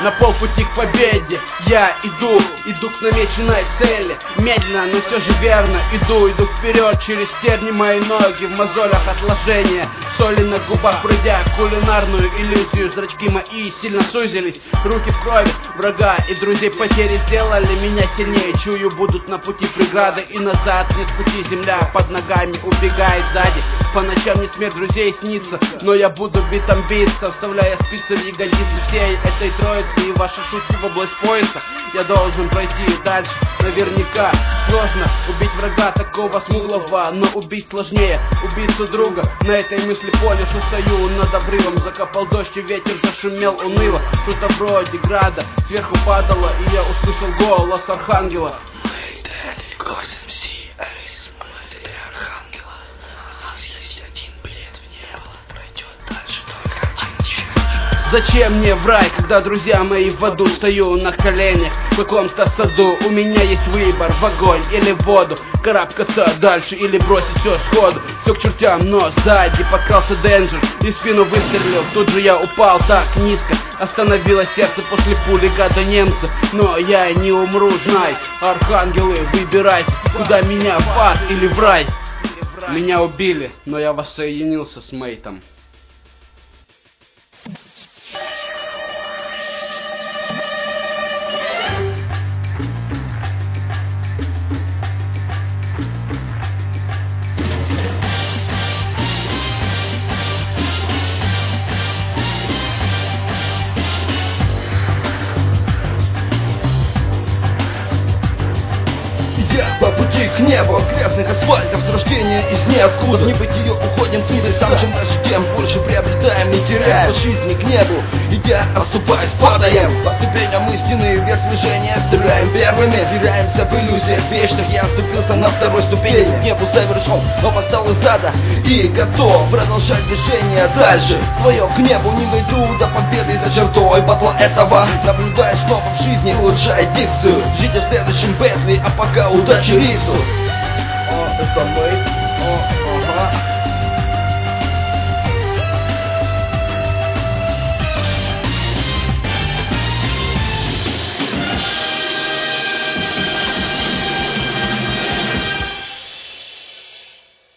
на полпути к победе. Я иду к намеченной цели. Медленно, но все же верно иду вперед. Через терни мои ноги, в мозолях отложения, соли на губах, пройдя кулинарную иллюзию. Зрачки мои сильно сузились, руки в крови врага и друзей. Потери сделали меня сильнее. Чую, будут на пути преграды, и назад нет пути. Земля под ногами убегает сзади. По ночам не смерть друзей снится, но я буду битом биться, вставляя спицы в ягодицы всей этой троицы. И ваши шутки в область пояса я должен пройти дальше. Наверняка сложно убить врага такого смуглого, но убить сложнее убийцу друга. На этой мысли поле, что стою над обрывом. Закопал дождь и ветер зашумел уныло. Что-то вроде града сверху падало, и я услышал голос архангела. Мы дали космосе. Зачем мне в рай, когда друзья мои в аду? Стою на коленях в каком-то саду. У меня есть выбор, в огонь или в воду. Карабкаться дальше или бросить все сходу. Все к чертям, но сзади подкрался Денджер и в спину выстрелил. Тут же я упал так низко, остановилось сердце после пули гада немца. Но я не умру, знай, архангелы, выбирайте, куда меня, в ад или в рай. Меня убили, но я воссоединился с Мейтом. По пути к небу, грязных асфальтов, с рождения из ниоткуда. В небытие уходим к небесам, чем дальше, тем больше приобретаем, не теряем по жизни к небу. Идя, оступаясь, падаем по ступеням истины, вверх движения стреляем первыми. Теряемся в иллюзиях вечных, я оступился на второй ступени. К небу завершен, но восстал из ада и готов продолжать движение дальше. Свое к небу не дойду до победы за чертой батла этого. Наблюдаешь снова в жизни, улучшай дикцию. Жить в следующем бэтле, а пока удачи рису. Это Мейт. Ага.